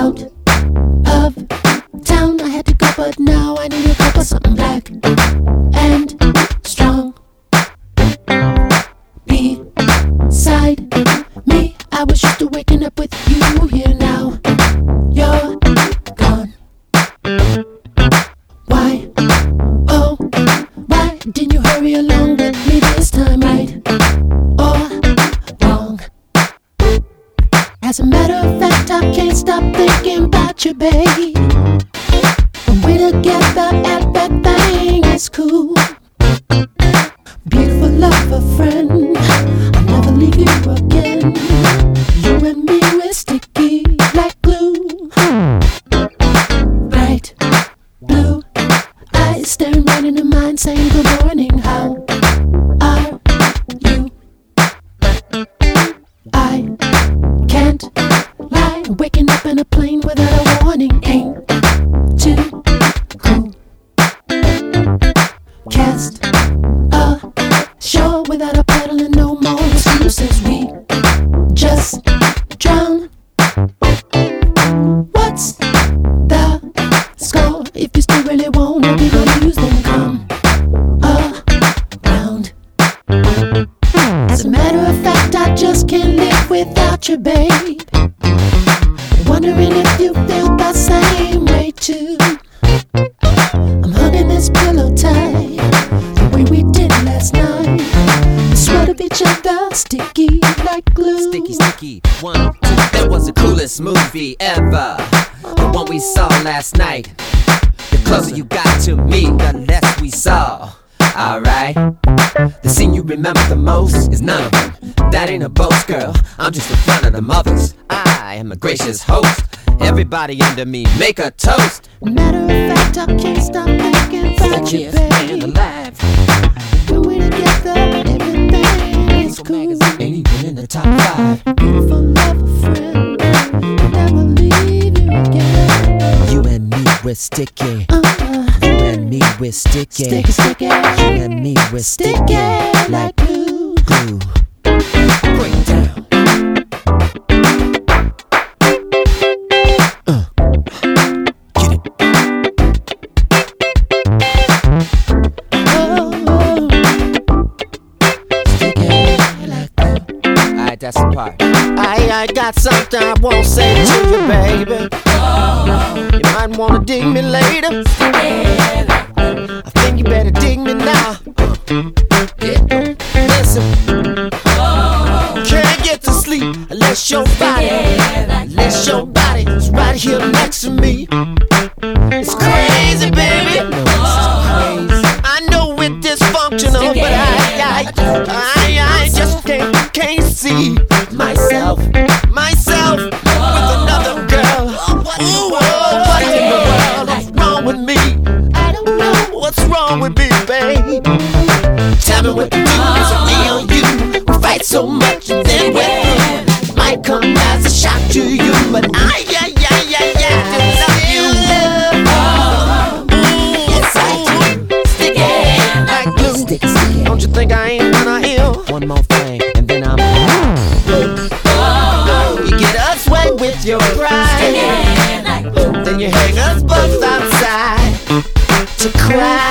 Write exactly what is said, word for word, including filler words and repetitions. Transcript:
out of town. I had to go, but now I need a cup of something black and strong. Beside me, I was used to waking up with you here. Now you're gone. Why? Oh, why didn't you hurry along with me this time? Right or wrong? As a matter of fact, I can't stop thinking about you, babe. When we're together, everything is cool. Beautiful lover friend, I'll never leave you again. You and me, we're sticky like glue. Bright blue eyes staring right into mine, saying good morning. How are you? I can't lie, waking up in a plane without a warning ain't too cool. Cast a shore without a paddle and no more excuses. We just drown. What's the score? If you still really wanna be confused, then come around. As a matter of fact, I just can't live without you, babe. Wondering if you feel the same way too. I'm hugging this pillow tight, the way we did last night. We sweat of each other, sticky like glue. Sticky, sticky, one, two. That was the coolest movie ever, the one we saw last night. The closer you got to me, the less we saw. Alright, the scene you remember the most is none of them. That ain't a boast, girl, I'm just in front of the mothers. I am a gracious host. Everybody under me, make a toast. Matter of fact, I can't stop thinking about you, babe. Alive. When we're together, everything is cool. Ain't even in the top five. Beautiful lover friend, I'll never leave you again. You and me, we're sticky. Uh-uh. You and me, we're sticky. Sticky, sticky. You and me, we're sticky, Sticky like glue. glue. Break down. Uh. Get it. Oh, sticky like glue. Alright, that's the part. I, I got something I won't say to you, baby. You might wanna dig me later. I think you better dig me now. Yeah. Listen, can't get to sleep unless your body, unless your body is right here next to me. It's crazy, baby. I know we're dysfunctional, but I, I, I, I just can't, can't see myself, myself with another girl. Ooh, oh, what in the world is wrong with me? I don't know What's wrong with me, babe? Tell me what to do, is it me or you? We fight so much and then we're through. Might come as a shock to you, but I, yeah, yeah, yeah, yeah, I love you. Oh, mm, yes I do. Sticky like glue. Sticky, sticky. Don't you think I ain't gonna heal? One more thing, and then I'm oh, you get us wet with your pride, then you hang us both outside to cry.